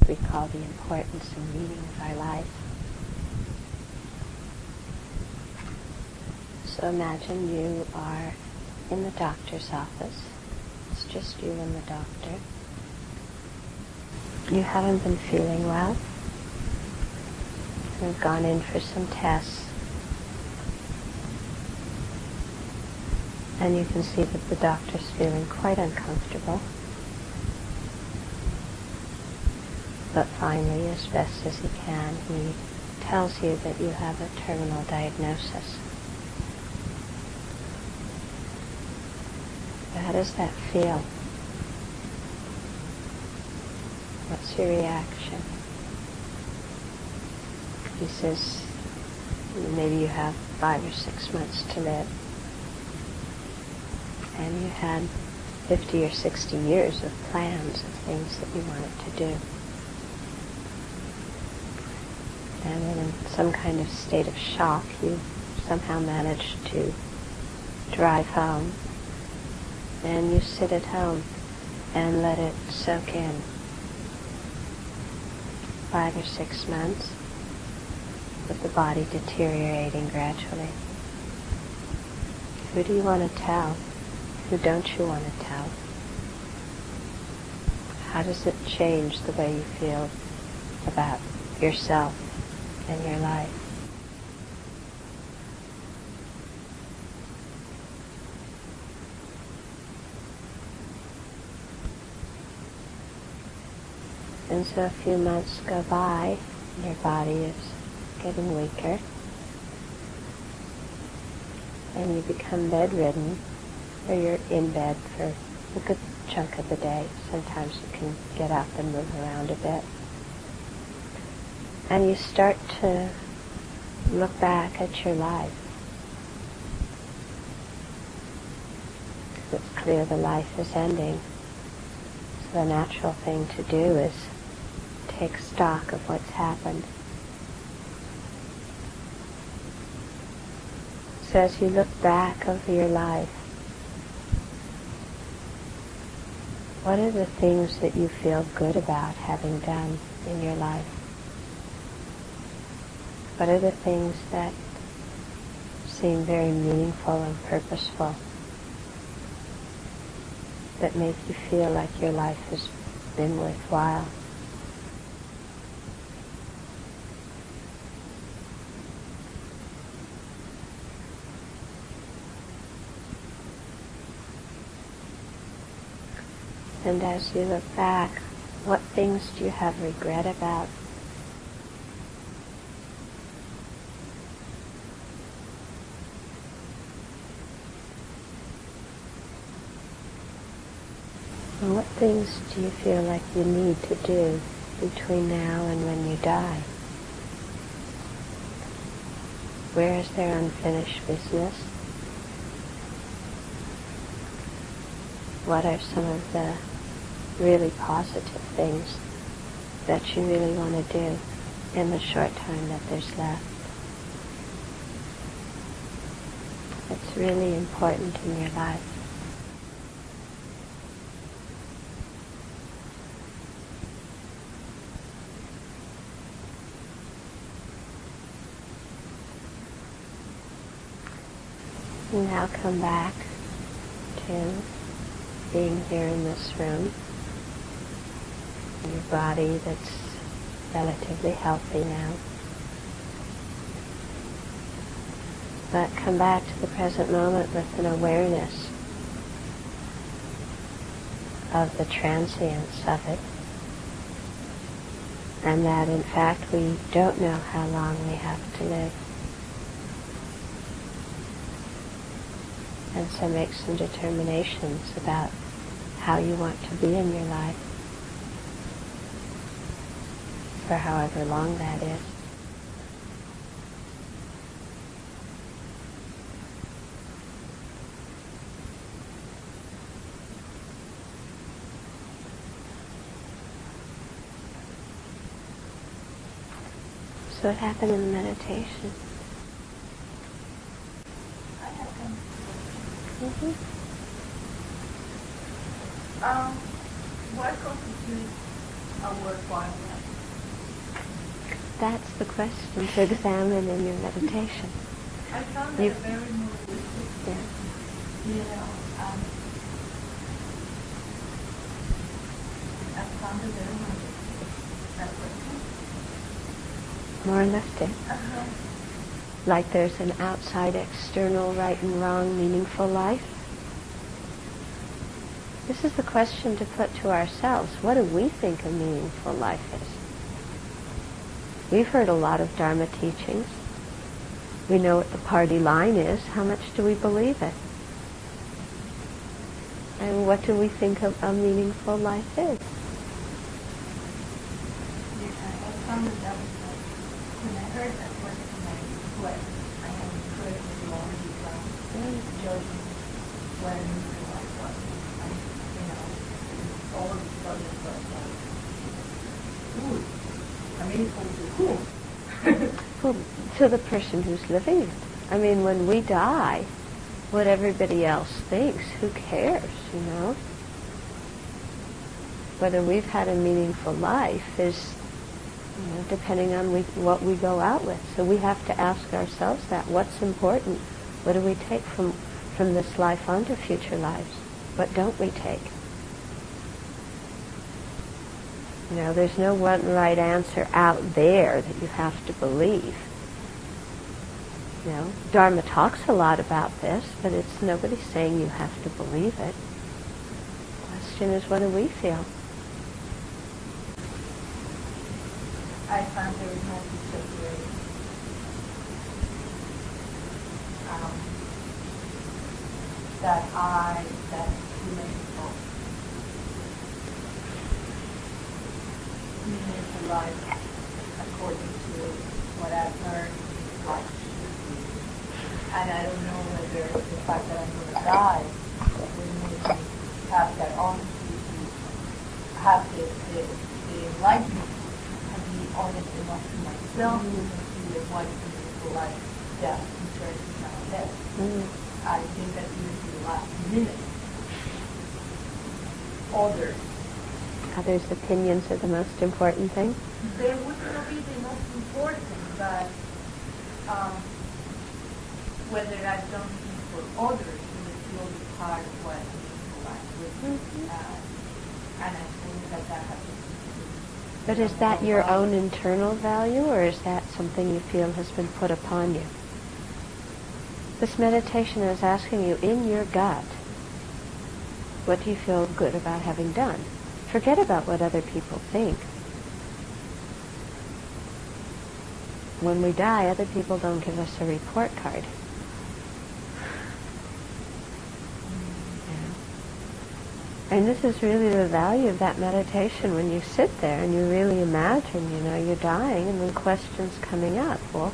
recall the importance and meaning of our life. So imagine you are in the doctor's office. It's just you and the doctor. You haven't been feeling well. You've gone in for some tests. And you can see that the doctor's feeling quite uncomfortable. But finally, as best as he can, he tells you that you have a terminal diagnosis. So how does that feel? What's your reaction? He says, maybe you have 5 or 6 months to live. And you had 50 or 60 years of plans of things that you wanted to do. And in some kind of state of shock, you somehow managed to drive home. And you sit at home and let it soak in. 5 or 6 months, with the body deteriorating gradually. Who do you want to tell? Who don't you want to tell? How does it change the way you feel about yourself and your life? And so a few months go by, and your body is getting weaker, and you become bedridden, or you're in bed for a good chunk of the day. Sometimes you can get up and move around a bit. And you start to look back at your life. It's clear the life is ending. So the natural thing to do is take stock of what's happened. So as you look back over your life, what are the things that you feel good about having done in your life? What are the things that seem very meaningful and purposeful, that make you feel like your life has been worthwhile? And as you look back, what things do you have regret about? And what things do you feel like you need to do between now and when you die? Where is there unfinished business? What are some of the really positive things that you really want to do in the short time that there's left? It's really important in your life. And now come back to being here in this room. Your body that's relatively healthy now. But come back to the present moment with an awareness of the transience of it. And that in fact we don't know how long we have to live. And so make some determinations about how you want to be in your life for however long that is. So what happened in the meditation? What constitutes a worthwhile life? That's the question to examine in your meditation. I found that very moving. Yeah. You know, I found it very moving. More lifted. Like there's an outside, external, right and wrong, meaningful life. This is the question to put to ourselves. What do we think a meaningful life is? We've heard a lot of Dharma teachings. We know what the party line is. How much do we believe it? And what do we think a meaningful life is? When I heard that word from my wife, I am encouraged to already judging when life was. All of these others were like, Well, to the person who's living it. I mean, when we die, what everybody else thinks, who cares, you know? Whether we've had a meaningful life is, you know, depending on what we go out with. So we have to ask ourselves that. What's important? What do we take from this life onto future lives? What don't we take? You know, there's no one right answer out there that you have to believe. You know, Dharma talks a lot about this, but it's nobody's saying you have to believe it. The question is, what do we feel? I found there was no separation. That human meaningful life, according to what I've learned, life should be. And I don't know whether the fact that I'm going to die will make me have that honesty to have the enlightenment and be honest enough to myself to see that what is meaningful life that concerns me now and then. I think that even to the last minute, Others' opinions are the most important thing? They would still be the most important, but whether I've done things for others will still be part of what meaningful life would be. And I think that has to be. But is that your own internal value, or is that something you feel has been put upon you? This meditation is asking you, in your gut, what do you feel good about having done? Forget about what other people think. When we die, other people don't give us a report card. And this is really the value of that meditation, when you sit there and you really imagine, you know, you're dying and then questions coming up. Well,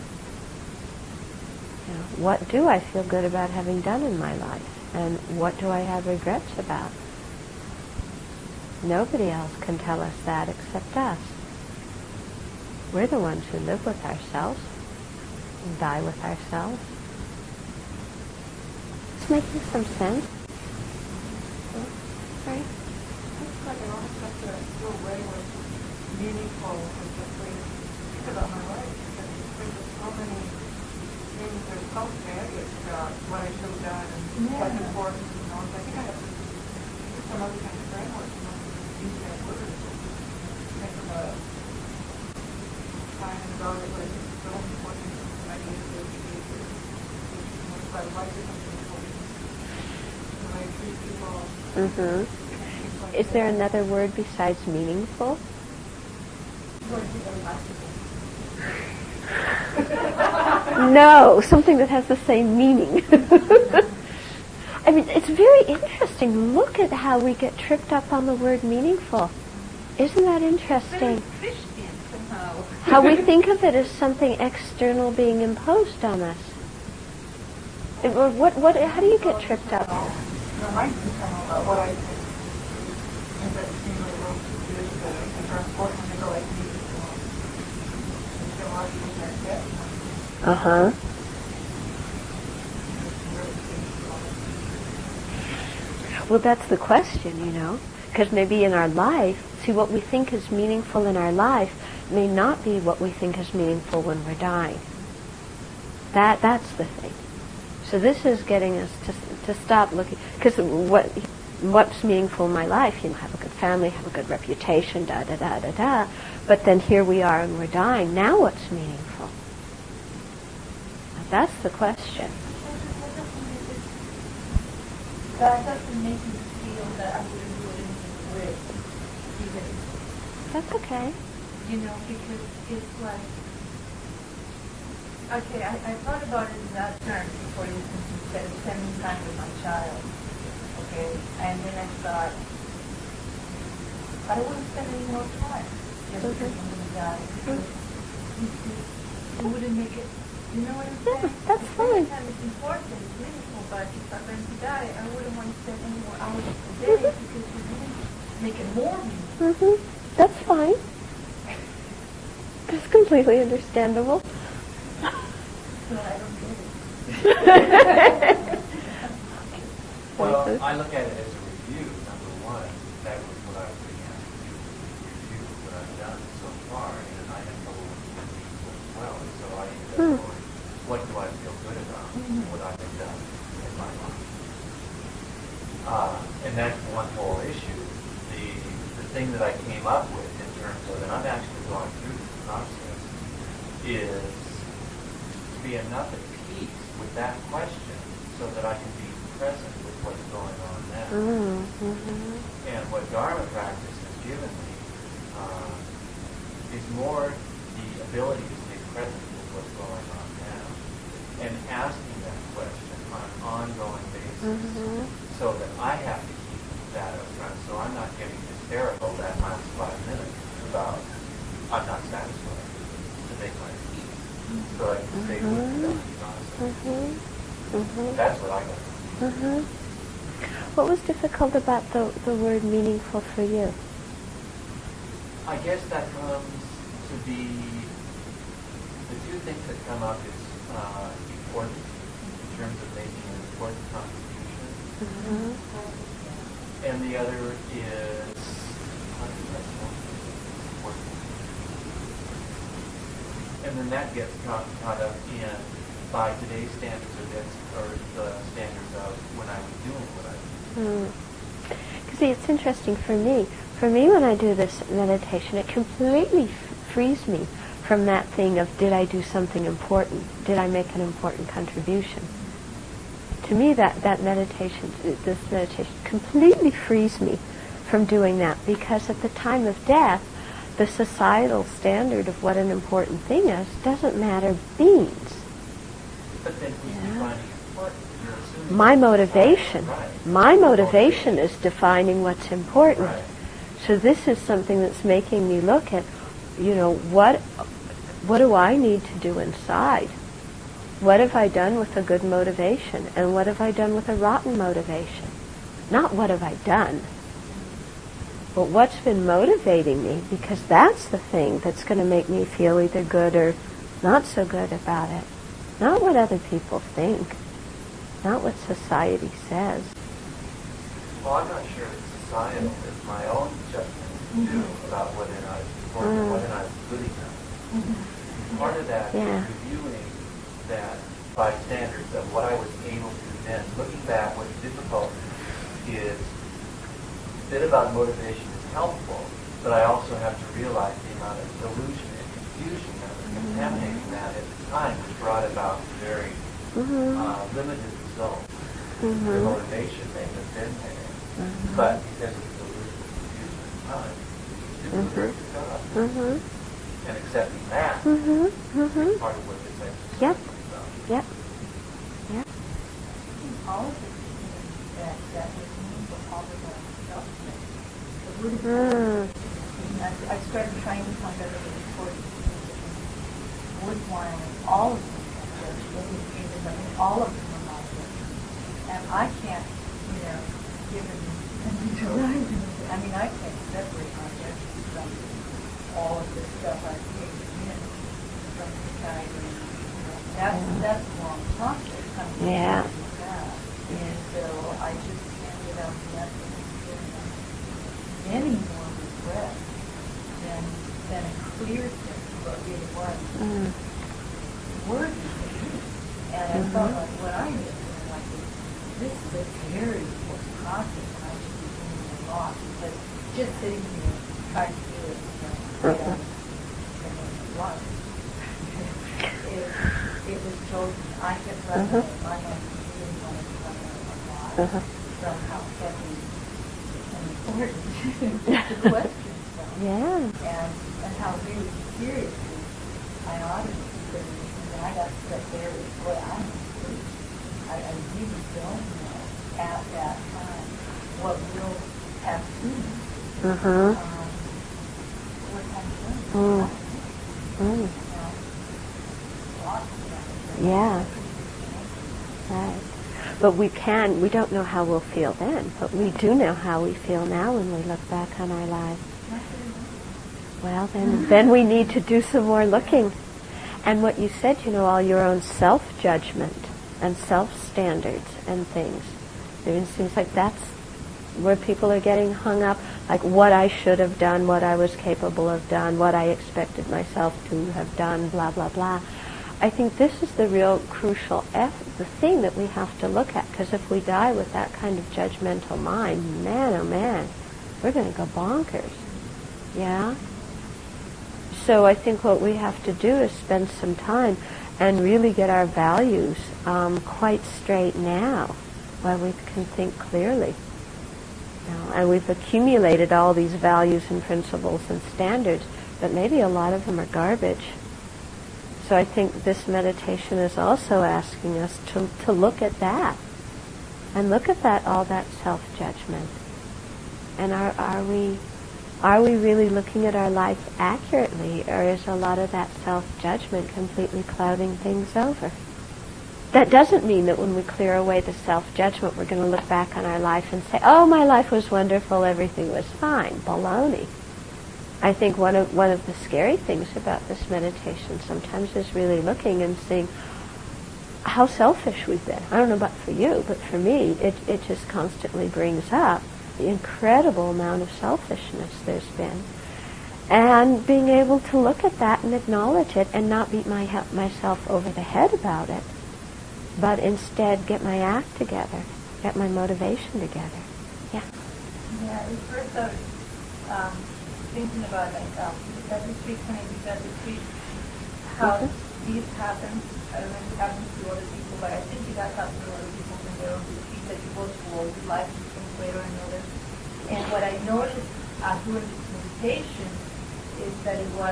you know, what do I feel good about having done in my life? And what do I have regrets about? Nobody else can tell us that except us. We're the ones who live with ourselves and die with ourselves. It's making some sense. Right? It's like I almost have to go away with meaningful and just think about my life. Because there's so many things, there's so baggage about what I should have done and what's important. You know, I think I have to do some other kind of framework, you know, use that word. Think about time and about it, but I think it's so important that I need to do behavior. It's like life is something important. When I treat people. Is there another word besides meaningful? No, something that has the same meaning. I mean, it's very interesting. Look at how we get tripped up on the word meaningful. Isn't that interesting? How we think of it as something external being imposed on us. How do you get tripped up? What I think is that seemingly most is are important to go like Well, that's the question, you know, because maybe in our life See, what we think is meaningful in our life may not be what we think is meaningful when we're dying. That's the thing. So this is getting us to stop looking, because what's meaningful in my life? Have a good family, have a good reputation, da da da da da. But then here we are and we're dying. Now what's meaningful? That's the question. God doesn't make me feel that I wouldn't do anything with even. That's okay. Because it's like, okay, I thought about it in that term before you said spending time with my child, okay, and then I thought, I wouldn't spend any more time just because I'm going to die, because it wouldn't make it, you know what I'm saying? Yeah, that's fine. Time is important, it's meaningful, but if I'm going to die, I wouldn't want to spend any more hours a day because it wouldn't make it more meaningful. That's fine. That's completely understandable. So I don't get it. Well, I look at it as a review. Number one, that was what I was being asked to do, review what I've done so far, and I had trouble with people as well. So I ended up going, what do I feel good about? What I have done in my life. And that's one whole issue. The thing that I came up with in terms of, and I'm actually going through this process, is to be enough at peace with that question so that I can be present with what's going on now. And what Dharma practice has given me is more the ability to stay present with what's going on now and asking that question on an ongoing basis so that I have to keep that up front so I'm not getting hysterical that last 5 minutes about I'm not satisfied to make my peace so I can stay with the process. That's what I got. What was difficult about the word meaningful for you? I guess that comes to be the two things that come up is important in terms of making an important contribution, and the other is and then that gets caught up in by today's standards or the standards of when I was doing what I was doing. See, it's interesting for me. For me, when I do this meditation, it completely frees me from that thing of did I do something important? Did I make an important contribution? To me, this meditation completely frees me from doing that because at the time of death, the societal standard of what an important thing is doesn't matter beans. But then who's defining important? You're assuming My motivation is defining what's important. Right. So this is something that's making me look at, what do I need to do inside? What have I done with a good motivation? And what have I done with a rotten motivation? Not what have I done, but what's been motivating me, because that's the thing that's going to make me feel either good or not so good about it. Not what other people think. Not what society says. Well, I'm not sure it's societal. It's my own judgment, too, about whether or not it's important or whether or not it's good enough. Part of that is reviewing that by standards of what I was able to then. Looking back, what's difficult is a bit about motivation is helpful, but I also have to realize the amount of delusion and confusion that was contaminating that at the time, which brought about very limited results. The motivation may have been there, but because of the delusion and confusion at the time, it was very good job. And accepting that is part of what this exercise is about. Yep. All of the things that was meaningful, all of the self-care. I started trying to find out the important worthwhile in all of them. All of them are not good. And I can't, give them I mean, I can't separate my judgment from all of the stuff I've taken in from society. That's a long process. Yeah. And so I just ended up nothing any more breath than a clear sense of what really was worthy of me. And I felt like what I did, like this is a very important process, and I should be doing it a lot, because just sitting here trying to do it, it was told I kept running my mind really wanted to run out of my life. Somehow heavy and important the questions from. And how really seriously I ought to be considering it. And I got stuck there with, boy, I'm asleep. I really don't know at that time what will have been. What has been. Yeah. Right. But we don't know how we'll feel then, but we do know how we feel now when we look back on our lives. Well, then we need to do some more looking. And what you said, all your own self-judgment and self-standards and things. It seems like that's where people are getting hung up, like what I should have done, what I was capable of done, what I expected myself to have done, blah, blah, blah. I think this is the real crucial the thing that we have to look at, because if we die with that kind of judgmental mind, man, oh man, we're going to go bonkers. Yeah? So I think what we have to do is spend some time and really get our values quite straight now, while we can think clearly. And we've accumulated all these values and principles and standards, but maybe a lot of them are garbage. So I think this meditation is also asking us to look at that, and look at all that self-judgment. And are we really looking at our life accurately, or is a lot of that self-judgment completely clouding things over? That doesn't mean that when we clear away the self-judgment, we're going to look back on our life and say, oh, my life was wonderful, everything was fine. Baloney. I think one of the scary things about this meditation sometimes is really looking and seeing how selfish we've been. I don't know about for you, but for me, it just constantly brings up the incredible amount of selfishness there's been. And being able to look at that and acknowledge it and not beat myself over the head about it, but instead get my act together, get my motivation together. Yeah. Yeah, at first I was thinking about that retreat, when I did that retreat, how these happen. I don't know if it happens to other people, but I think it does happen to other people when they're on retreat, that you go through all your life in some way or another. And what I noticed during this meditation is that it was,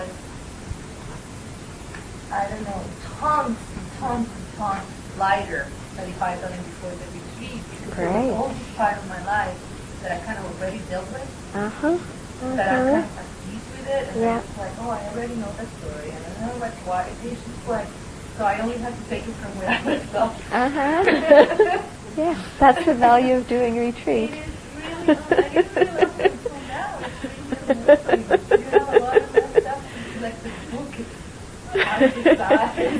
I don't know, tons lighter than if I had done it before the retreat, because there was all this part of my life that I kind of already dealt with. That I'm kind of at peace with it, and I was like, oh, I already know that story, and I know why it is just like, so I only have to take it from where I left off. Yeah, that's the value of doing retreat. It is really, I guess I love it until now. It's really amazing. You have a lot of that stuff, it's like the book is on the side.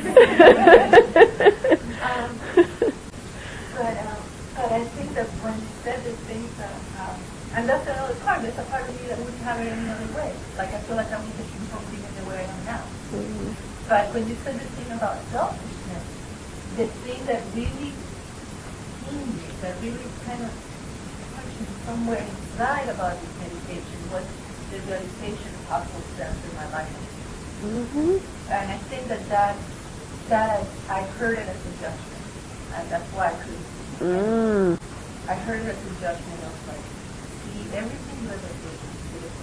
But I think that when you said the things that, and that's another part. There's a part of me that wouldn't have it any other way. Like I feel like I'm looking something in the way I am now. But when you said the thing about selfishness, the thing that really hinged, that really kind of touched me somewhere inside about this meditation was the realization of how self-centered in my life is. And I think that I heard it as a judgment, and that's why I couldn't. I heard it as a judgment of like, everything you ever did is beautiful.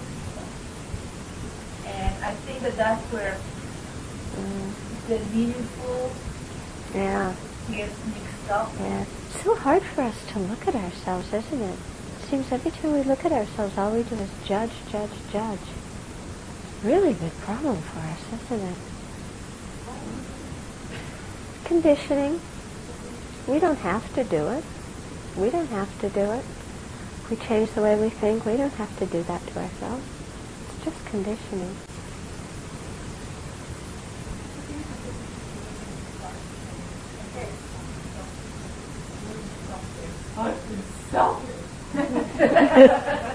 And I think that's where the meaningful gets mixed up. Yeah. It's so hard for us to look at ourselves, isn't it? It seems every time we look at ourselves, all we do is judge. Really big problem for us, isn't it? Conditioning. We don't have to do it. If we change the way we think, we don't have to do that to ourselves. It's just conditioning.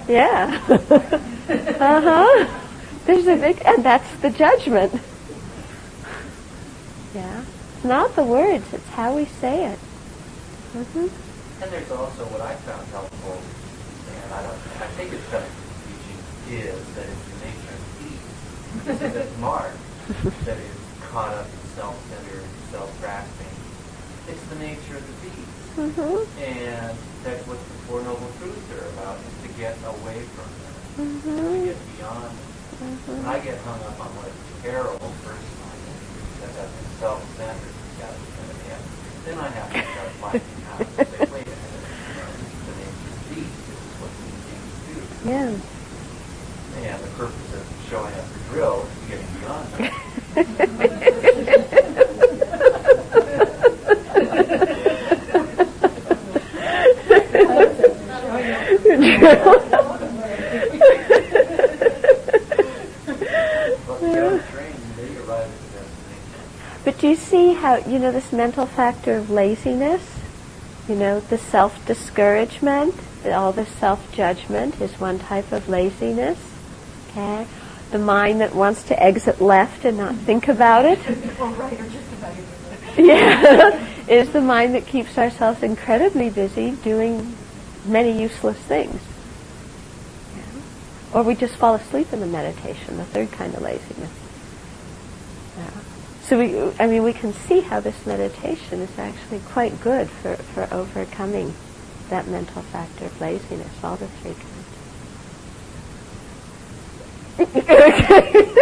Yeah. There's a big, and that's the judgment. Yeah. It's not the words, it's how we say it. And there's also what I found helpful, and I think it's kind of teaching, is that it's the nature of the beast. This is a mark that is caught up in self-centered, self-grasping. It's the nature of the beast. And that's what the Four Noble Truths are about, is to get away from them, to get beyond them. And I get hung up on what Carol personally, that I'm self-centered, then I have to start finding out and say, wait a minute, the nature of the beast, this is what these things do. Yeah. And the purpose of showing up for drill is getting beyond that. But do you see how, this mental factor of laziness, the self-discouragement, all the self-judgment is one type of laziness, okay? The mind that wants to exit left and not think about it. Yeah, is the mind that keeps ourselves incredibly busy doing many useless things. Yeah. Or we just fall asleep in the meditation, the third kind of laziness. Yeah. So we can see how this meditation is actually quite good for overcoming that mental factor of laziness, all the three kinds.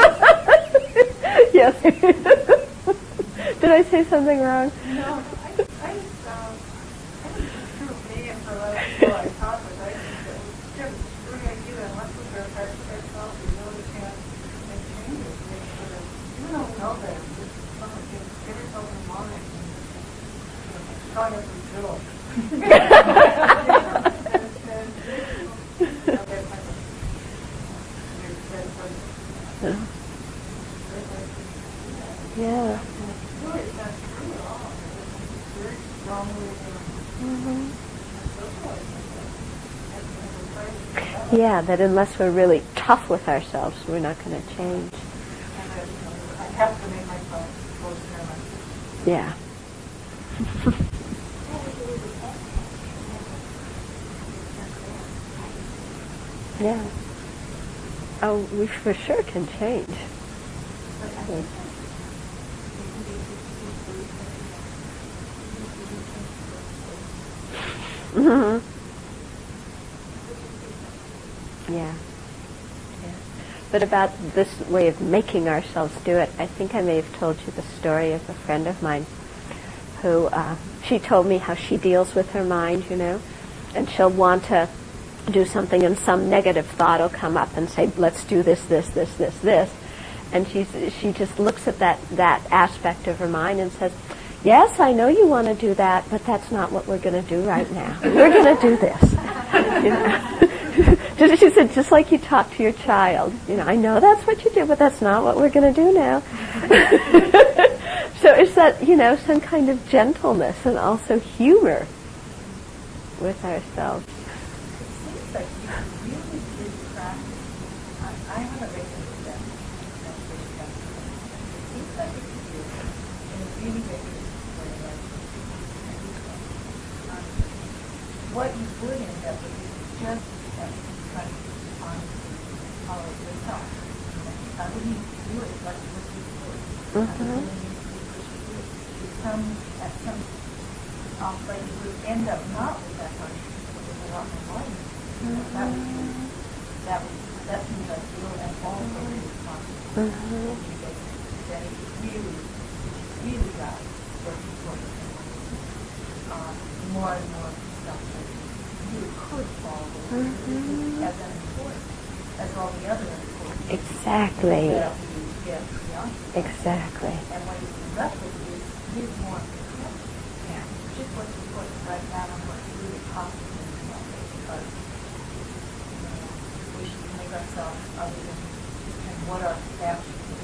Yes. Did I say something wrong? No, I think it's true for me and for a lot of people I talk with. I think that it's just a good idea unless we are ourselves, we really can't make changes. Even though we know that, it's something to give yourself in mind and try not to do it. Yeah. Yeah, that unless we're really tough with ourselves, we're not going to change. I have to make myself close to Yeah. Yeah. Oh, we for sure can change. Mm-hmm. Yeah. But about this way of making ourselves do it, I think I may have told you the story of a friend of mine who, she told me how she deals with her mind, and she'll want to do something and some negative thought will come up and say, let's do this. And she just looks at that aspect of her mind and says, yes, I know you want to do that, but that's not what we're going to do right now. We're going to do this. She said, just like you talk to your child. I know that's what you do, but that's not what we're going to do now. So it's that, some kind of gentleness and also humor with ourselves. It seems like you really did practice. I have a regular step. It seems like if you do, in a really regular way, what you would end up with is just trying to follow yourself. I wouldn't need to do it like what you do. At some like you would end up not with that much, but with a lot more money. That seems like real and also responsible. Then you really got what's important. More and more stuff that you could follow as important as all the other important. Exactly. Exactly. And when you're left with it, is more important. Yeah. Just what's important right now and what's really possible in the moment, because we should make ourselves other than and what our staff should do.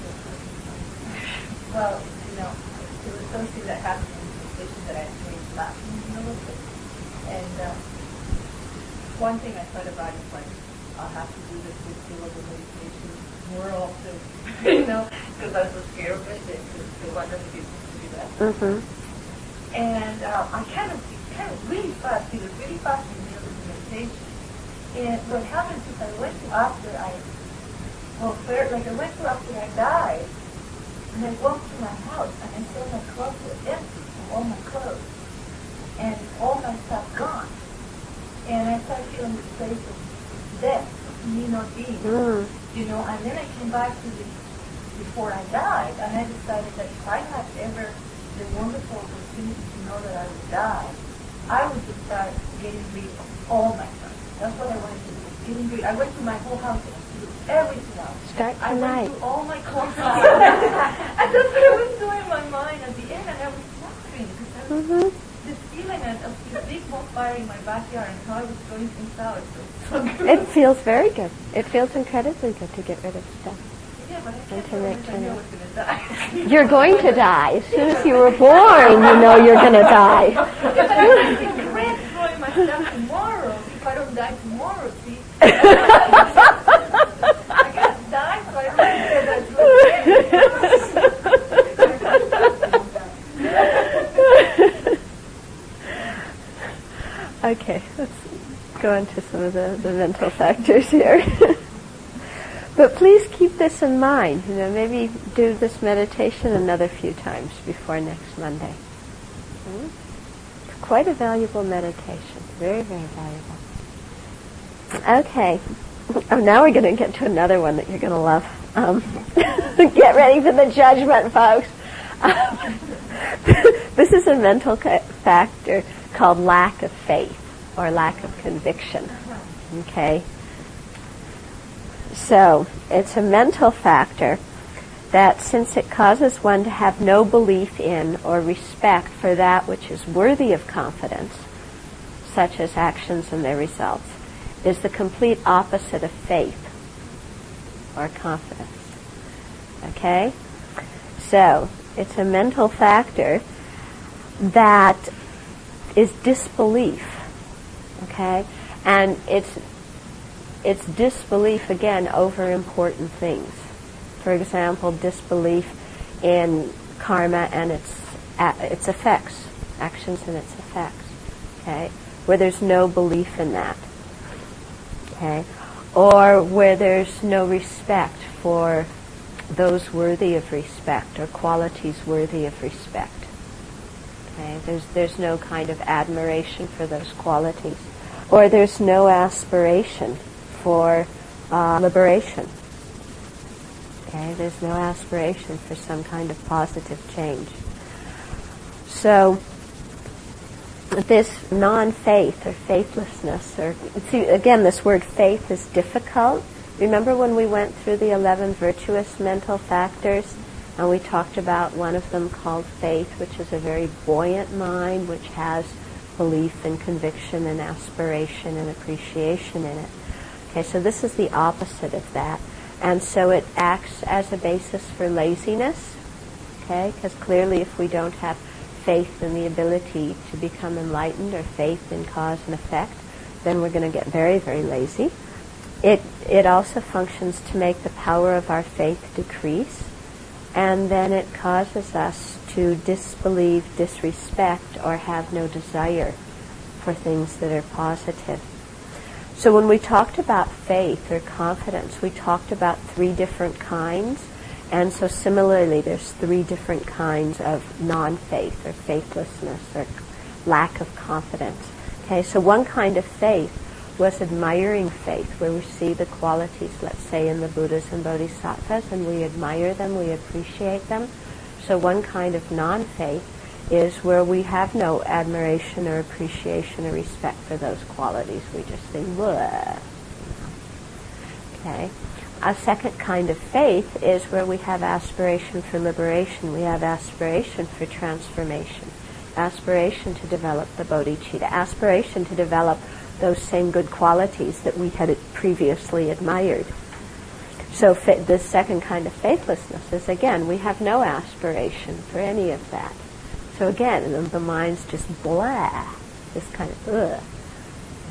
Well, there was something that happened in the decision that I made one thing I thought about is like, I'll have to do this with yoga meditation more often, because I was so scared of it, because they want other people to do that. Mm-hmm. And I kind of really fast, it was really fast in yoga meditation. And what happened is I went to after I died, and I walked to my house, and I saw my closet empty, all my clothes, and all my stuff gone. And I started feeling this place of death, me not being, and then I came back to this before I died, and I decided that if I had ever the wonderful opportunity to know that I would die, I would just start getting rid of all my stuff. That's what I wanted to do, getting rid. I went to my whole house and threw everything out. Start I tonight. went through all my clothes out. And that's what I was doing in my mind at the end, and I was laughing, because I was this feeling of this big bonfire in my backyard and how I was going things out. So good. It feels very good. It feels incredibly good to get rid of stuff. Yeah, but I And can't to make I know I was going to die. You're going to die. As soon as you were born, you know you're going to die. Yeah, but I can't regret throwing my stuff tomorrow if I don't die tomorrow, see? I can't die, so I don't say that Okay, let's go into some of the mental factors here. But please keep this in mind. Maybe do this meditation another few times before next Monday. It's quite a valuable meditation. Very, very valuable. Okay. Oh, now we're going to get to another one that you're going to love. Get ready for the judgment, folks. This is a mental factor called lack of faith or lack of conviction. Okay? So, it's a mental factor that since it causes one to have no belief in or respect for that which is worthy of confidence, such as actions and their results, is the complete opposite of faith or confidence. Okay? So, it's a mental factor that is disbelief. Okay? And it's disbelief, again, over important things. For example, disbelief in karma and its effects, actions and its effects. Okay? Where there's no belief in that. Okay? Or where there's no respect for those worthy of respect or qualities worthy of respect. Okay? There's no kind of admiration for those qualities. Or there's no aspiration for liberation. Okay? There's no aspiration for some kind of positive change. So this non-faith or faithlessness, or see, again, this word faith is difficult. Remember when we went through the 11 virtuous mental factors, and we talked about one of them called faith, which is a very buoyant mind, which has belief and conviction and aspiration and appreciation in it. Okay, so this is the opposite of that. And so it acts as a basis for laziness, okay, because clearly if we don't have faith in the ability to become enlightened or faith in cause and effect, then we're going to get very, very lazy. It also functions to make the power of our faith decrease, and then it causes us to disbelieve, disrespect, or have no desire for things that are positive. So when we talked about faith or confidence, we talked about 3 different kinds. And so similarly, there's 3 different kinds of non-faith or faithlessness or lack of confidence. Okay, so one kind of faith was admiring faith, where we see the qualities, let's say, in the Buddhas and Bodhisattvas, and we admire them, we appreciate them. So one kind of non-faith is where we have no admiration or appreciation or respect for those qualities. We just think, bleh. Okay. A second kind of faith is where we have aspiration for liberation. We have aspiration for transformation. Aspiration to develop the bodhicitta. Aspiration to develop those same good qualities that we had previously admired. So the second kind of faithlessness is, again, we have no aspiration for any of that. So again, the mind's just blah, this kind of ugh.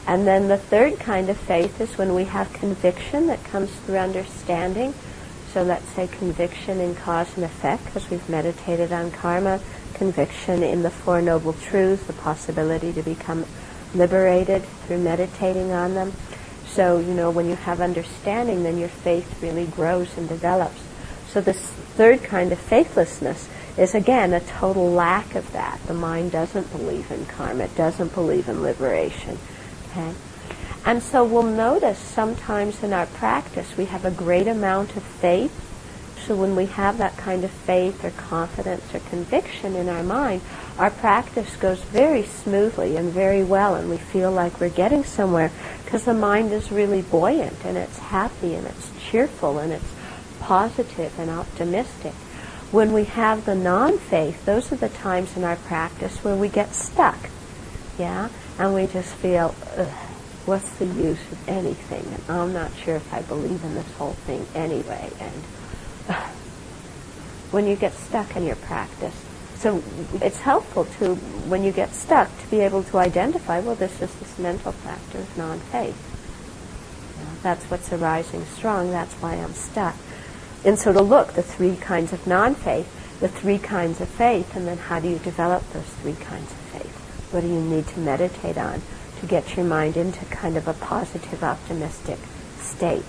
And then the third kind of faith is when we have conviction that comes through understanding. So let's say conviction in cause and effect, because we've meditated on karma, conviction in the Four Noble Truths, the possibility to become liberated through meditating on them. So, when you have understanding, then your faith really grows and develops. So this third kind of faithlessness is, again, a total lack of that. The mind doesn't believe in karma. It doesn't believe in liberation. Okay? And so we'll notice sometimes in our practice we have a great amount of faith. So when we have that kind of faith or confidence or conviction in our mind, our practice goes very smoothly and very well, and we feel like we're getting somewhere because the mind is really buoyant and it's happy and it's cheerful and it's positive and optimistic. When we have the non-faith, those are the times in our practice where we get stuck. Yeah? And we just feel, what's the use of anything? And I'm not sure if I believe in this whole thing anyway. And when you get stuck in your practice, so it's helpful to, when you get stuck, to be able to identify, well, this is this mental factor of non-faith. That's what's arising strong. That's why I'm stuck. And so to look, the three kinds of non-faith, the three kinds of faith, and then how do you develop those three kinds of faith? What do you need to meditate on to get your mind into kind of a positive, optimistic state?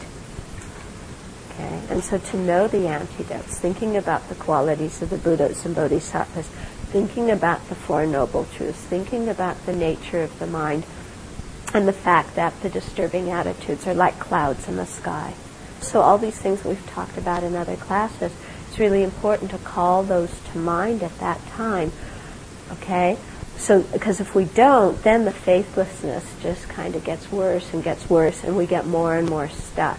Okay, and so to know the antidotes, thinking about the qualities of the Buddhas and Bodhisattvas, thinking about the Four Noble Truths, thinking about the nature of the mind, and the fact that the disturbing attitudes are like clouds in the sky. So all these things we've talked about in other classes, it's really important to call those to mind at that time. Okay? So, because if we don't, then the faithlessness just kind of gets worse, and we get more and more stuck.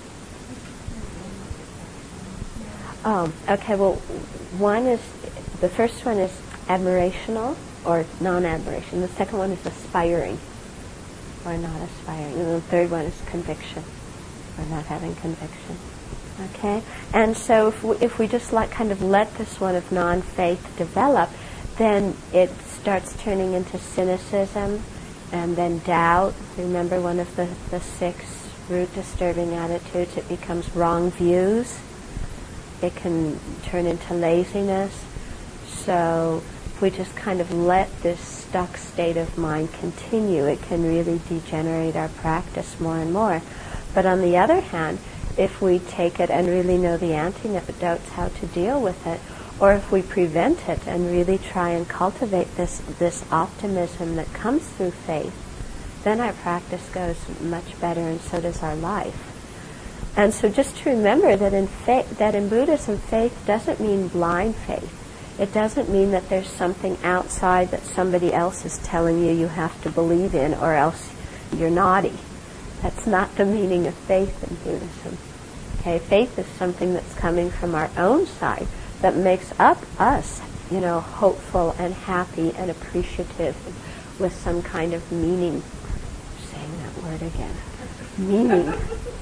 Okay, well, the first one is admirational or non-admiration. The second one is aspiring or not aspiring. And the third one is conviction or not having conviction. Okay? And so if we just kind of let this one of non-faith develop, then it starts turning into cynicism and then doubt. Remember one of the 6 root disturbing attitudes, it becomes wrong views. It can turn into laziness. So if we just kind of let this stuck state of mind continue, it can really degenerate our practice more and more. But on the other hand, if we take it and really know the antidotes, how to deal with it, or if we prevent it and really try and cultivate this optimism that comes through faith, then our practice goes much better, and so does our life. And so just to remember that in Buddhism, faith doesn't mean blind faith. It doesn't mean that there's something outside that somebody else is telling you have to believe in, or else you're naughty. That's not the meaning of faith in Buddhism. Okay, faith is something that's coming from our own side that makes us, hopeful and happy and appreciative with some kind of meaning. I'm saying that word again. Meaning.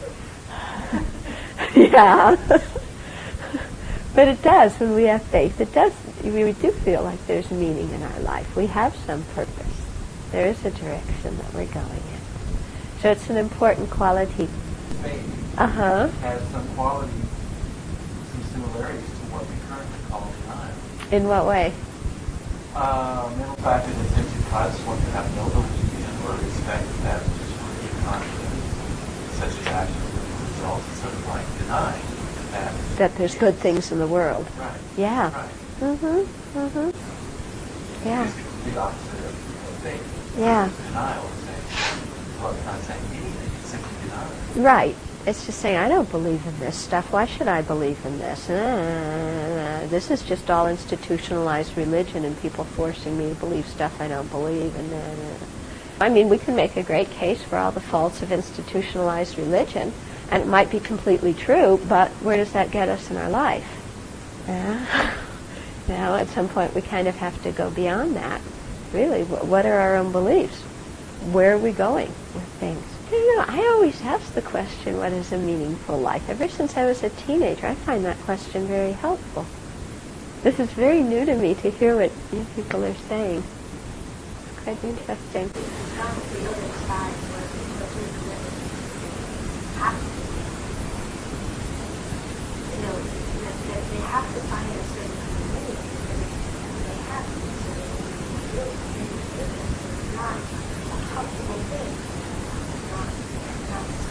Yeah. But it does, when we have faith, it does, we do feel like there's meaning in our life. We have some purpose. There is a direction that we're going in. So it's an important quality. Faith has some qualities, some similarities to what we currently call denial. In what way? Mental factors that simply cause one to have no belief in or respect that which is free of confidence, such as actions that result in sort of like denying that there's good things in the world. Right. Yeah. Right. Yeah. It's the opposite of faith. Yeah. Denial is saying, well, it's not saying anything, it's simply denying. Right. It's just saying, I don't believe in this stuff. Why should I believe in this? This is just all institutionalized religion and people forcing me to believe stuff I don't believe in. I mean, we can make a great case for all the faults of institutionalized religion, and it might be completely true, but where does that get us in our life? Now, at some point, we kind of have to go beyond that. Really, what are our own beliefs? Where are we going with things? I always ask the question, what is a meaningful life? Ever since I was a teenager, I find that question very helpful. This is very new to me to hear what you people are saying. It's quite interesting. They have to find a certain way, they have to. So it's not a comfortable thing. Not so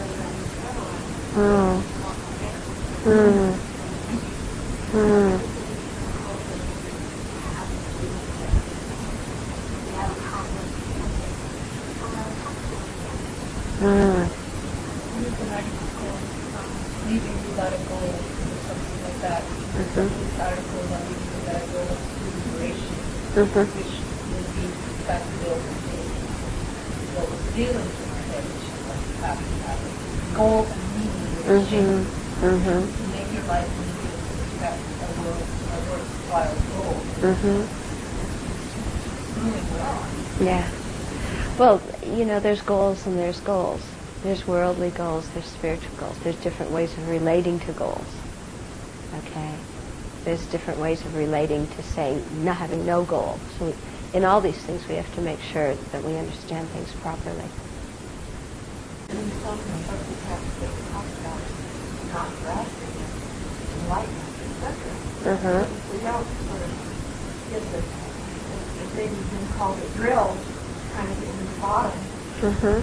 leaving without a goal or something like that. This article on leaving without a goal of liberation, which would be that what was dealing in our head, which is like you have to have a goal and meaning change. To make your life meaningful, you have a worthwhile goal. Moving on. Yeah. Well, there's goals and there's goals. There's worldly goals, there's spiritual goals. There's different ways of relating to goals. Okay? There's different ways of relating to, say, not having no goal. So in all these things, we have to make sure that we understand things properly. And some of the texts that talk about not grasping it, enlightenment, etc. We don't sort of get the thing that's been called a drill, kind of in the bottom.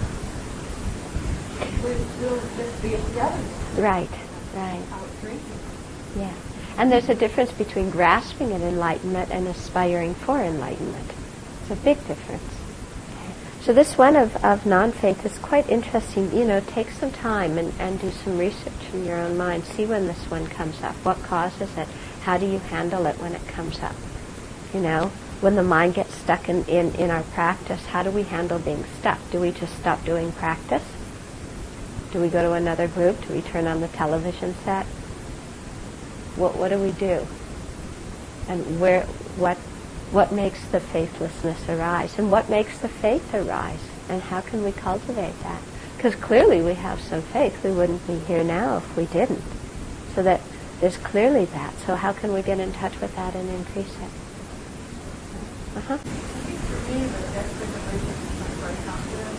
We'll just be together. Right. Out drinking. Yeah. And there's a difference between grasping at enlightenment and aspiring for enlightenment. It's a big difference. Okay. So this one of non-faith is quite interesting. Take some time and do some research in your own mind. See when this one comes up. What causes it? How do you handle it when it comes up? When the mind gets stuck in our practice, how do we handle being stuck? Do we just stop doing practice? Do we go to another group? Do we turn on the television set? What do we do? And what makes the faithlessness arise? And what makes the faith arise? And how can we cultivate that? Because clearly we have some faith. We wouldn't be here now if we didn't. So that there's clearly that. So how can we get in touch with that and increase it? For me, the best liberation is my confidence.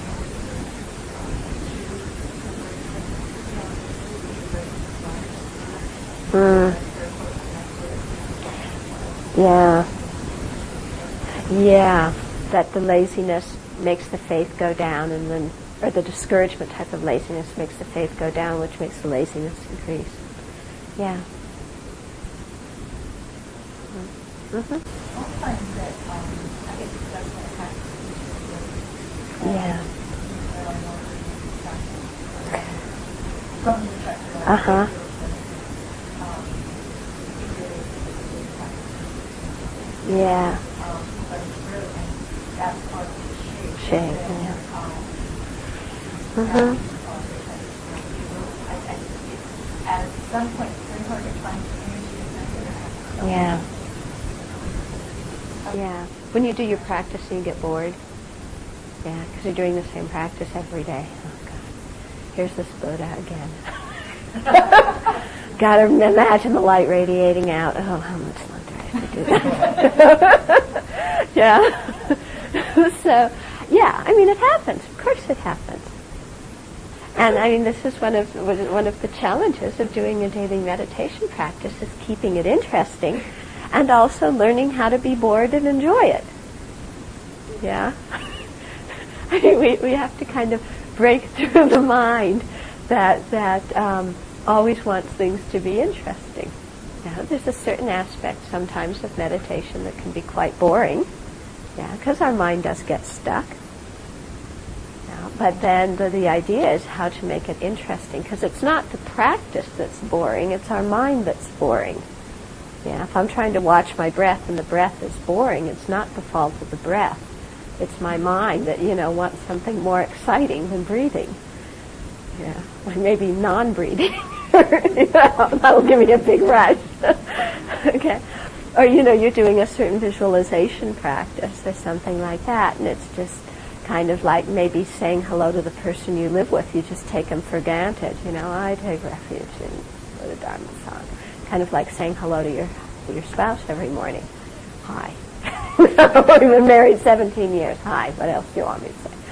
Yeah. That the laziness makes the faith go down, or the discouragement type of laziness makes the faith go down, which makes the laziness increase. Yeah. Sometimes that I think that's what happens. Yeah. Yeah. Shape, yeah. At some point, it's very hard to find energy. Yeah. Yeah. When you do your practice and you get bored, because you're doing the same practice every day. Oh, God. Here's this Buddha again. Got to imagine the light radiating out. Oh, how much longer do I have to do that? Yeah. So, it happens. Of course it happens. And, this is one of the challenges of doing a daily meditation practice is keeping it interesting and also learning how to be bored and enjoy it. Yeah? We have to kind of break through the mind that always wants things to be interesting. There's a certain aspect sometimes of meditation that can be quite boring, because our mind does get stuck. But then the idea is how to make it interesting, because it's not the practice that's boring, it's our mind that's boring. If I'm trying to watch my breath and the breath is boring, it's not the fault of the breath. It's my mind that, wants something more exciting than breathing. Or maybe non-breathing. That'll give me a big rush. Okay. Or, you're doing a certain visualization practice or something like that, and it's just kind of like maybe saying hello to the person you live with. You just take them for granted. I take refuge in Buddha Dharma Sangha. Kind of like saying hello to your spouse every morning. Hi. We've been married 17 years. Hi, what else do you want me to say?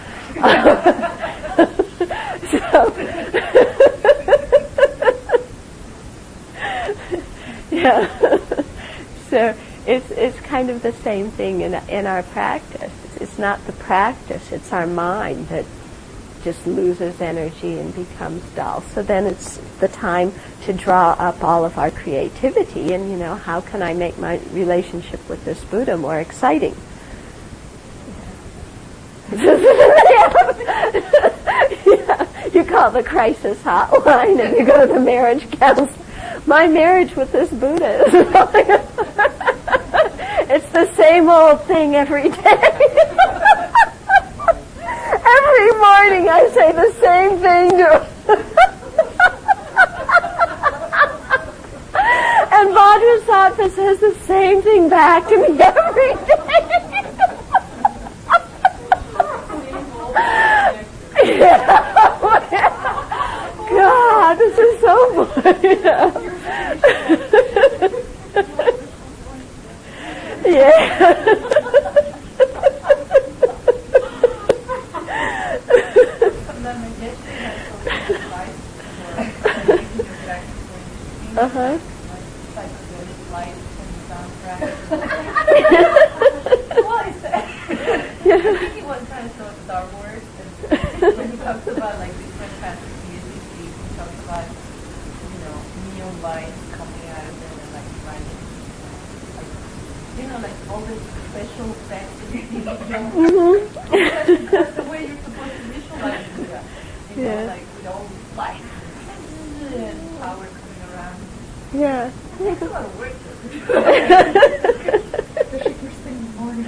So it's kind of the same thing in our practice. It's not the practice, it's our mind that just loses energy and becomes dull. So then it's the time to draw up all of our creativity and, how can I make my relationship with this Buddha more exciting? You call the crisis hotline and you go to the marriage counselor. My marriage with this Buddha is it's the same old thing every day. Every morning I say the same thing to him. And Vajrasattva says the same thing back to me every day. God, this is so funny. Yeah. Uh-huh. Why is that? I think he was trying to show Star Wars, and when he talks about different fantasy music, he talks about neon lights coming out of it and all the special effects that you see. That's the way you're supposed to visualize Buddha. With all these lights and power coming around. Yeah. It takes a lot of work. Especially first thing in the morning.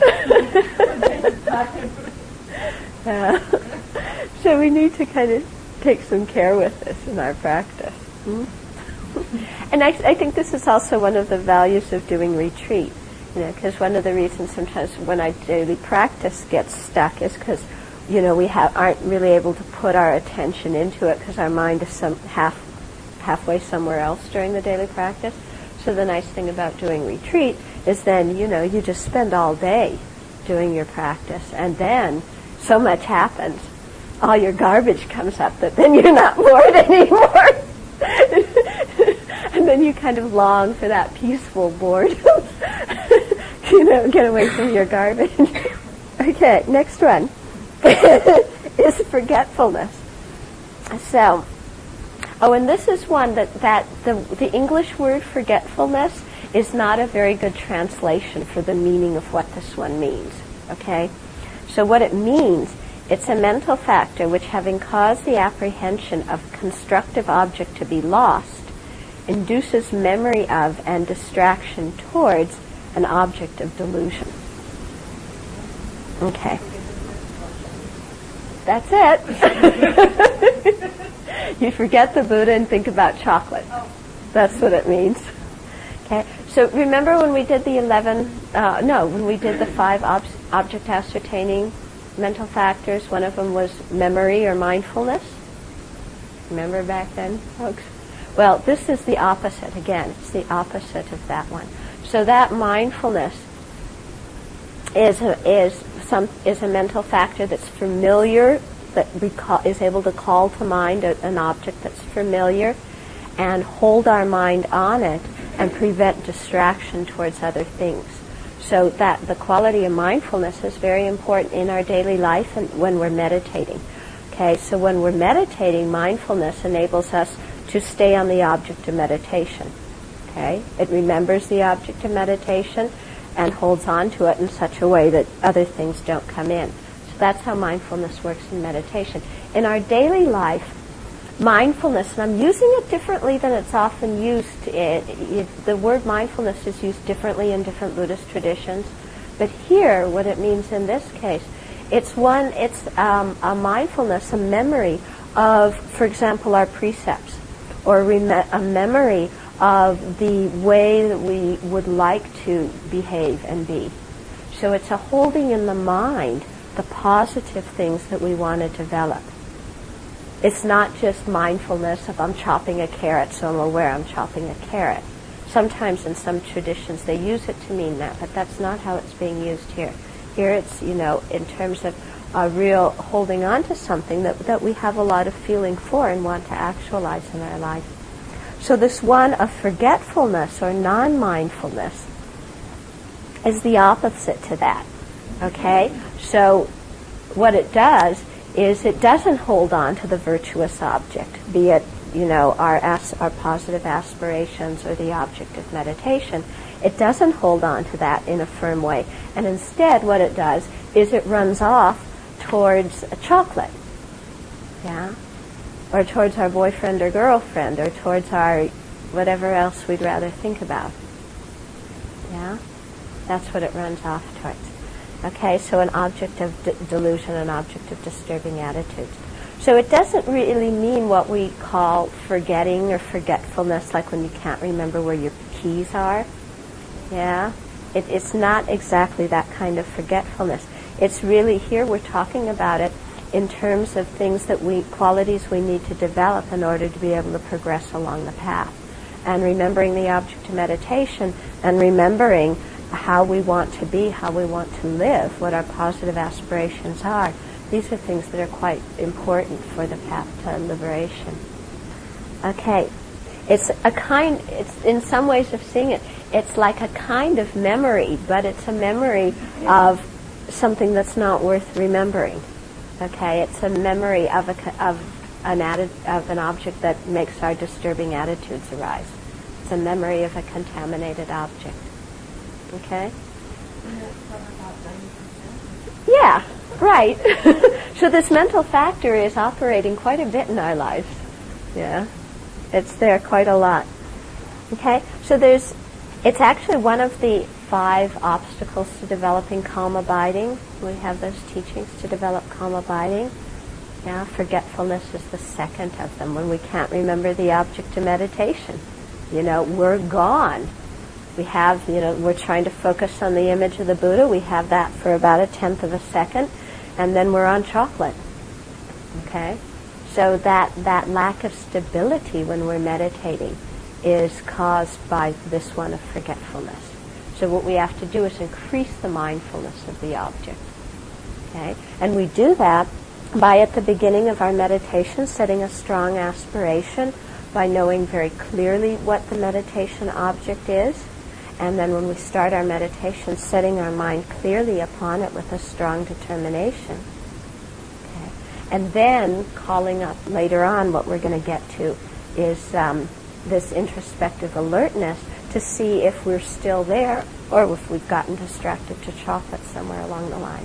So we need to kind of take some care with this in our practice. And I think this is also one of the values of doing retreat. Because one of the reasons sometimes when our daily practice gets stuck is because, we aren't really able to put our attention into it because our mind is halfway somewhere else during the daily practice. So the nice thing about doing retreat is then, you just spend all day doing your practice, and then so much happens. All your garbage comes up that then you're not bored anymore. And then you kind of long for that peaceful boredom. Get away from your garbage. Okay, next one is forgetfulness. So, and this is one that the English word forgetfulness is not a very good translation for the meaning of what this one means. Okay? So what it means, it's a mental factor which, having caused the apprehension of a constructive object to be lost, induces memory of and distraction towards an object of delusion. Okay. That's it. You forget the Buddha and think about chocolate. That's what it means. Okay. So remember when we did the when we did the 5 object ascertaining mental factors, one of them was memory or mindfulness? Remember back then, folks? Well, this is the opposite. Again, it's the opposite of that one. So that mindfulness is a mental factor that's familiar, that is able to call to mind an object that's familiar and hold our mind on it and prevent distraction towards other things. So that the quality of mindfulness is very important in our daily life and when we're meditating. Okay, so when we're meditating, mindfulness enables us to stay on the object of meditation. Okay, it remembers the object of meditation and holds on to it in such a way that other things don't come in. So that's how mindfulness works in meditation. In our daily life, mindfulness, and I'm using it differently than it's often used. The word mindfulness is used differently in different Buddhist traditions. But here, what it means in this case, it's a mindfulness, a memory of, for example, our precepts, or a memory of the way that we would like to behave and be. So it's a holding in the mind the positive things that we want to develop. It's not just mindfulness of I'm chopping a carrot, so I'm aware I'm chopping a carrot. Sometimes in some traditions they use it to mean that, but that's not how it's being used here. Here it's, in terms of a real holding on to something that we have a lot of feeling for and want to actualize in our life. So this one of forgetfulness or non-mindfulness is the opposite to that. Okay? So what it does is it doesn't hold on to the virtuous object, be it, our positive aspirations or the object of meditation. It doesn't hold on to that in a firm way. And instead what it does is it runs off towards a chocolate. Yeah? Or towards our boyfriend or girlfriend, or towards our whatever else we'd rather think about. Yeah? That's what it runs off towards. Okay, so an object of delusion, an object of disturbing attitudes. So it doesn't really mean what we call forgetting or forgetfulness, like when you can't remember where your keys are. Yeah? It's not exactly that kind of forgetfulness. It's really, here we're talking about it in terms of things qualities we need to develop in order to be able to progress along the path. And remembering the object of meditation and remembering how we want to be, how we want to live, what our positive aspirations are. These are things that are quite important for the path to liberation. Okay. It's in some ways of seeing it, it's like a kind of memory, but it's a memory of something that's not worth remembering. Okay, it's a memory of an object that makes our disturbing attitudes arise. It's a memory of a contaminated object. Okay? Yeah, right. So this mental factor is operating quite a bit in our lives. Yeah, it's there quite a lot. Okay, so it's actually one of the 5 obstacles to developing calm abiding. We have those teachings to develop calm abiding. Yeah, forgetfulness is the second of them, when we can't remember the object of meditation. We're gone. We have, we're trying to focus on the image of the Buddha. We have that for about 1/10 of a second, and then we're on chocolate. Okay? So that lack of stability when we're meditating is caused by this one of forgetfulness. So what we have to do is increase the mindfulness of the object. Okay? And we do that by, at the beginning of our meditation, setting a strong aspiration, by knowing very clearly what the meditation object is. And then when we start our meditation, setting our mind clearly upon it with a strong determination. Okay? And then calling up later on, what we're going to get to is this introspective alertness to see if we're still there or if we've gotten distracted to chocolate somewhere along the line.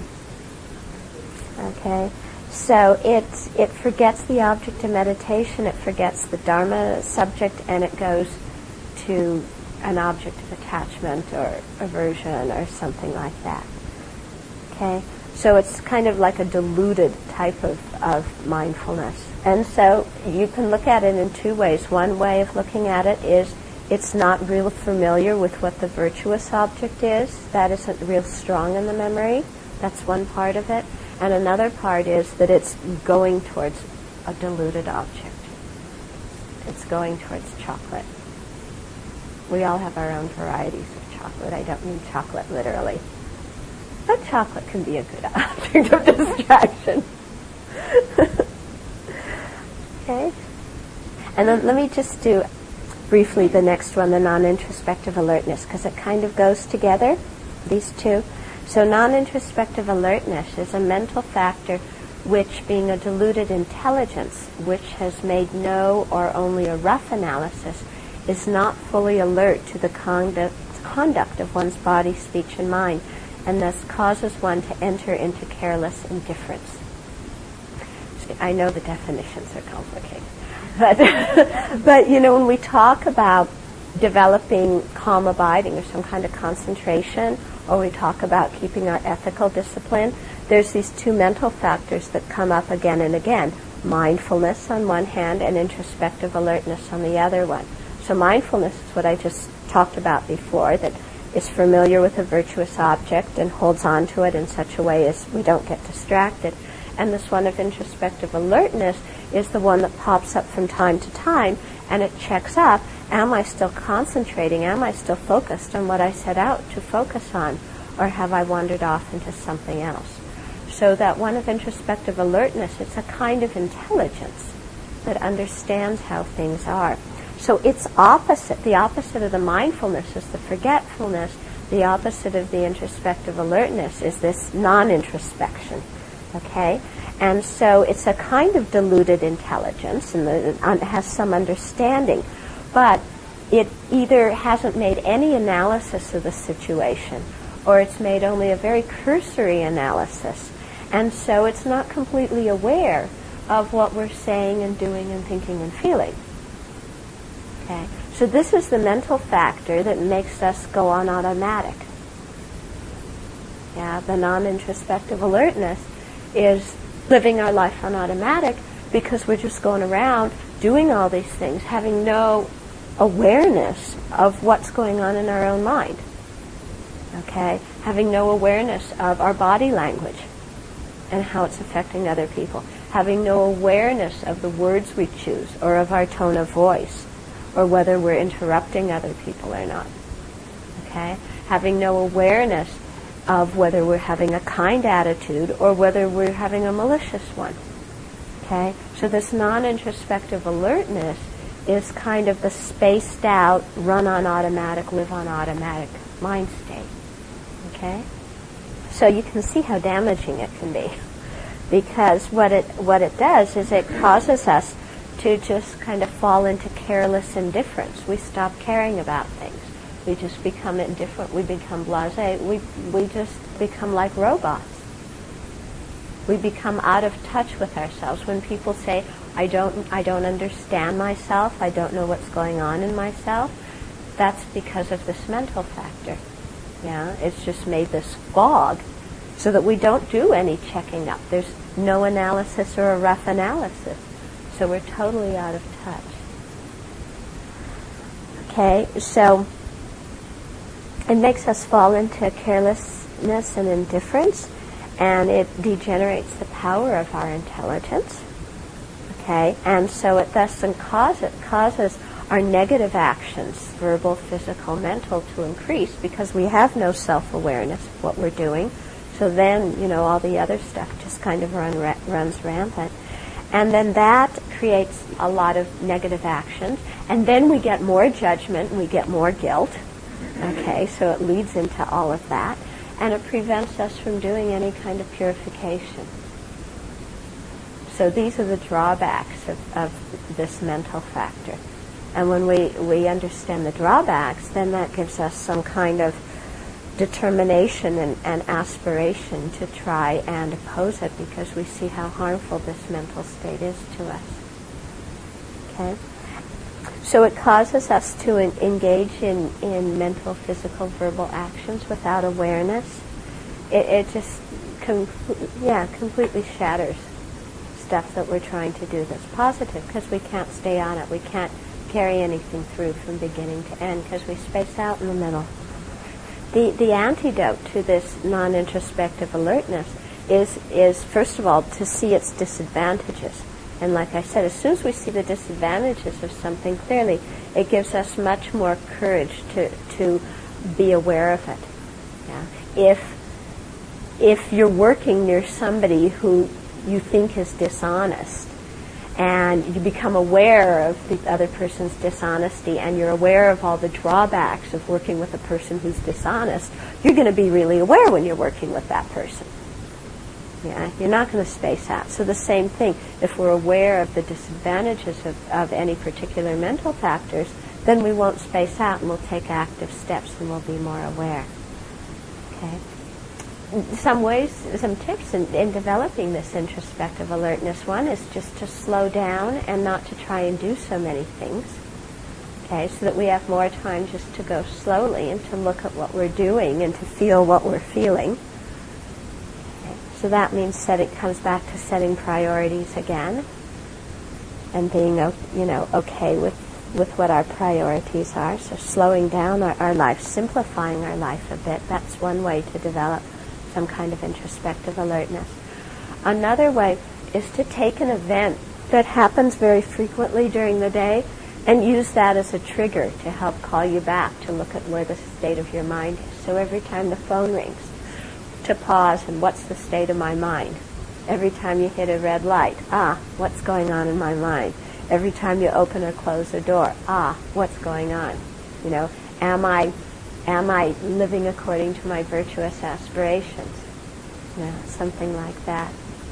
Okay? So it forgets the object of meditation, it forgets the Dharma subject, and it goes to an object of attachment or aversion or something like that. Okay? So it's kind of like a diluted type of mindfulness. And so you can look at it in 2 ways. One way of looking at it is it's not real familiar with what the virtuous object is. That isn't real strong in the memory. That's one part of it. And another part is that it's going towards a diluted object. It's going towards chocolate. We all have our own varieties of chocolate. I don't mean chocolate literally. But chocolate can be a good object of distraction. Okay? And then let me just do briefly the next one, the non-introspective alertness, because it kind of goes together, these two. So non-introspective alertness is a mental factor which, being a diluted intelligence, which has made no or only a rough analysis, is not fully alert to the conduct of one's body, speech, and mind, and thus causes one to enter into careless indifference. I know the definitions are complicated. But when we talk about developing calm abiding or some kind of concentration, or we talk about keeping our ethical discipline, there's these 2 mental factors that come up again and again. Mindfulness on one hand and introspective alertness on the other one. So mindfulness is what I just talked about before, that is familiar with a virtuous object and holds on to it in such a way as we don't get distracted. And this one of introspective alertness is the one that pops up from time to time, and it checks up am I still concentrating? Am I still focused on what I set out to focus on? Or have I wandered off into something else? So that one of introspective alertness, it's a kind of intelligence that understands how things are. So it's opposite. The opposite of the mindfulness is the forgetfulness. The opposite of the introspective alertness is this non-introspection. Okay? And so it's a kind of diluted intelligence and it has some understanding. But it either hasn't made any analysis of the situation or it's made only a very cursory analysis. And so it's not completely aware of what we're saying and doing and thinking and feeling. Okay? So this is the mental factor that makes us go on automatic. Yeah, the non-introspective alertness is living our life on automatic because we're just going around doing all these things, having no awareness of what's going on in our own mind. Okay? Having no awareness of our body language and how it's affecting other people. Having no awareness of the words we choose or of our tone of voice or whether we're interrupting other people or not. Okay? Having no awareness of whether we're having a kind attitude or whether we're having a malicious one. Okay? So this non-introspective alertness is kind of the spaced out, run on automatic, live on automatic mind state. Okay? So you can see how damaging it can be. Because what it does is it causes us to just kind of fall into careless indifference. We stop caring about things. We just become indifferent. We become blasé. We just become like robots. We become out of touch with ourselves. When people say, I don't understand myself, I don't know what's going on in myself, that's because of this mental factor. Yeah, it's just made this fog so that we don't do any checking up. There's no analysis or a rough analysis. So we're totally out of touch. Okay, so it makes us fall into carelessness and indifference, and it degenerates the power of our intelligence. Okay, and so it thus causes our negative actions, verbal, physical, mental, to increase because we have no self-awareness of what we're doing. So then, all the other stuff just kind of runs rampant. And then that creates a lot of negative actions. And then we get more judgment and we get more guilt. Okay, so it leads into all of that. And it prevents us from doing any kind of purification. So these are the drawbacks of this mental factor. And when we understand the drawbacks, then that gives us some kind of determination and aspiration to try and oppose it because we see how harmful this mental state is to us. Okay? So it causes us to engage in mental, physical, verbal actions without awareness. It just completely shatters stuff that we're trying to do that's positive because we can't stay on it. We can't carry anything through from beginning to end because we space out in the middle. The antidote to this non-introspective alertness is first of all to see its disadvantages. And like I said, as soon as we see the disadvantages of something clearly, it gives us much more courage to be aware of it. Yeah? If you're working near somebody who you think is dishonest, and you become aware of the other person's dishonesty, and you're aware of all the drawbacks of working with a person who's dishonest, you're going to be really aware when you're working with that person. Yeah, you're not going to space out. So the same thing, if we're aware of the disadvantages of any particular mental factors, then we won't space out and we'll take active steps and we'll be more aware. Okay? Some tips in developing this introspective alertness. One is just to slow down and not to try and do so many things. Okay, so that we have more time just to go slowly and to look at what we're doing and to feel what we're feeling. Okay, so that means that it comes back to setting priorities again and being okay with what our priorities are. So slowing down our life, simplifying our life a bit, that's one way to develop some kind of introspective alertness. Another way is to take an event that happens very frequently during the day And use that as a trigger to help call you back to look at where the state of your mind is. So every time the phone rings, to pause and what's the state of my mind? Every time you hit a red light, what's going on in my mind? Every time you open or close a door, what's going on? You know, am I living according to my virtuous aspirations? You know, something like that.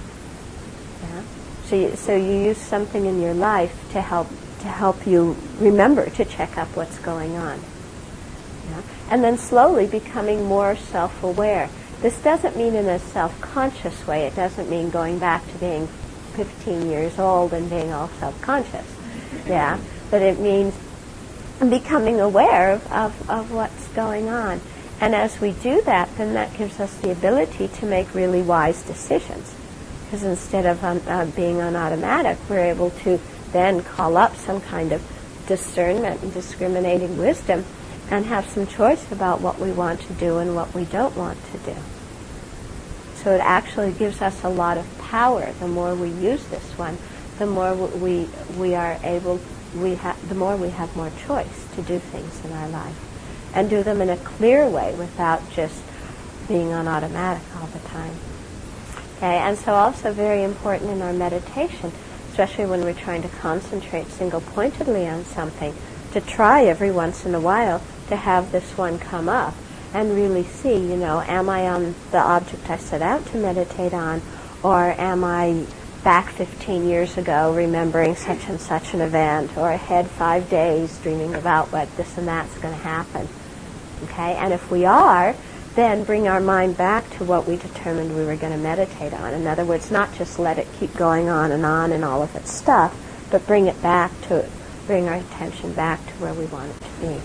Yeah. So you use something in your life to help you remember to check up what's going on. Yeah? And then slowly becoming more self-aware. This doesn't mean in a self-conscious way. It doesn't mean going back to being 15 years old and being all self-conscious. Yeah, but it means becoming aware of what's going on. And as we do that, then that gives us the ability to make really wise decisions. Because instead of being on automatic, we're able to then call up some kind of discernment and discriminating wisdom and have some choice about what we want to do and what we don't want to do. So it actually gives us a lot of power. The more we use this one, the more we are able, the more we have more choice to do things in our life and do them in a clear way without just being on automatic all the time. Okay, and so also very important in our meditation, especially when we're trying to concentrate single-pointedly on something, to try every once in a while to have this one come up and really see, you know, am I on the object I set out to meditate on, or am I back 15 years ago remembering such and such an event, or ahead 5 days dreaming about what this and that's going to happen. Okay, and if we are, then bring our mind back to what we determined we were going to meditate on. In other words, not just let it keep going on and all of its stuff, but bring our attention back to where we want it to be.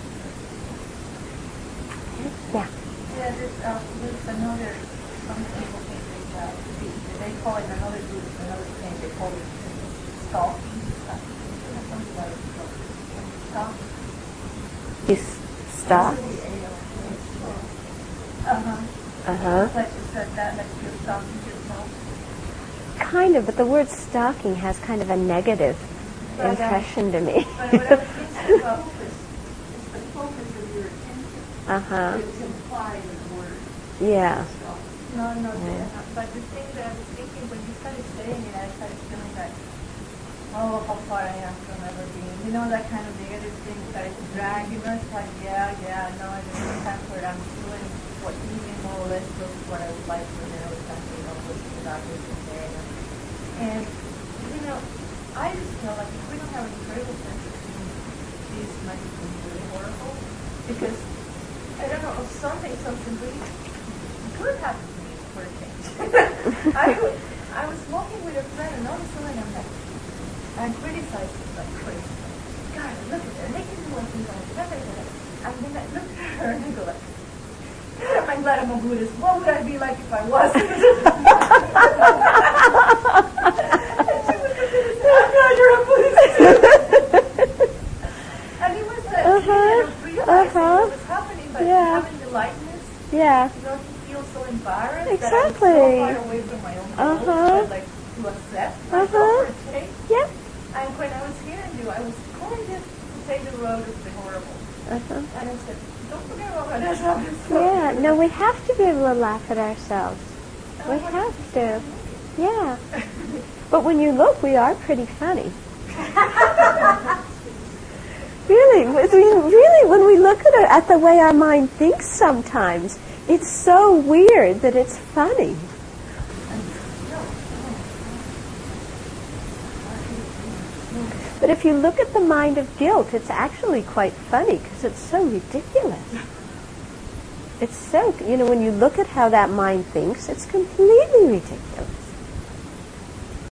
Yeah. Yeah, there's another, some people think they call it another group, another thing, they call it stalking. Something like stalking. You stop? Like you said that, like you're stalking yourself. Kind of, but the word stalking has kind of a negative impression to me. But what I was thinking about is the focus of your attention. It's implied in the word. Yeah. No, but the thing that I was thinking, when you started saying it, I started feeling like, oh, how far I am from ever being. You know, that kind of negative thing started to drag. You know, it's like, no, there's no time where I'm doing what even more or less was what I would like to do. I was thinking of listening about this and there. And, you know, I just feel like if we don't have an incredible sense of humor, this might be really horrible. Because, I don't know, something really good happened to me for a change. I was walking with a friend, and all of a sudden I'm criticizing like crazy. God, look at her, making me want to do that. And then I look at her and I go like, God, I'm glad I'm a Buddhist. What would I be like if I wasn't? And she was like, I'm glad you're a Buddhist. And it was like, realizing what was happening, but having the lightness, you don't feel so embarrassed that I'm so far away from my own goals, but like to accept myself for a change. Yeah. And when I was hearing you, I was going to take the road of the horrible. And I said, don't forget about what has happened. Yeah, no, we have to be able to laugh at ourselves. We have to. Yeah. But when you look, we are pretty funny. Really, when we look at the way our mind thinks sometimes, it's so weird that it's funny. But if you look at the mind of guilt, it's actually quite funny because it's so ridiculous. It's so, when you look at how that mind thinks, it's completely ridiculous.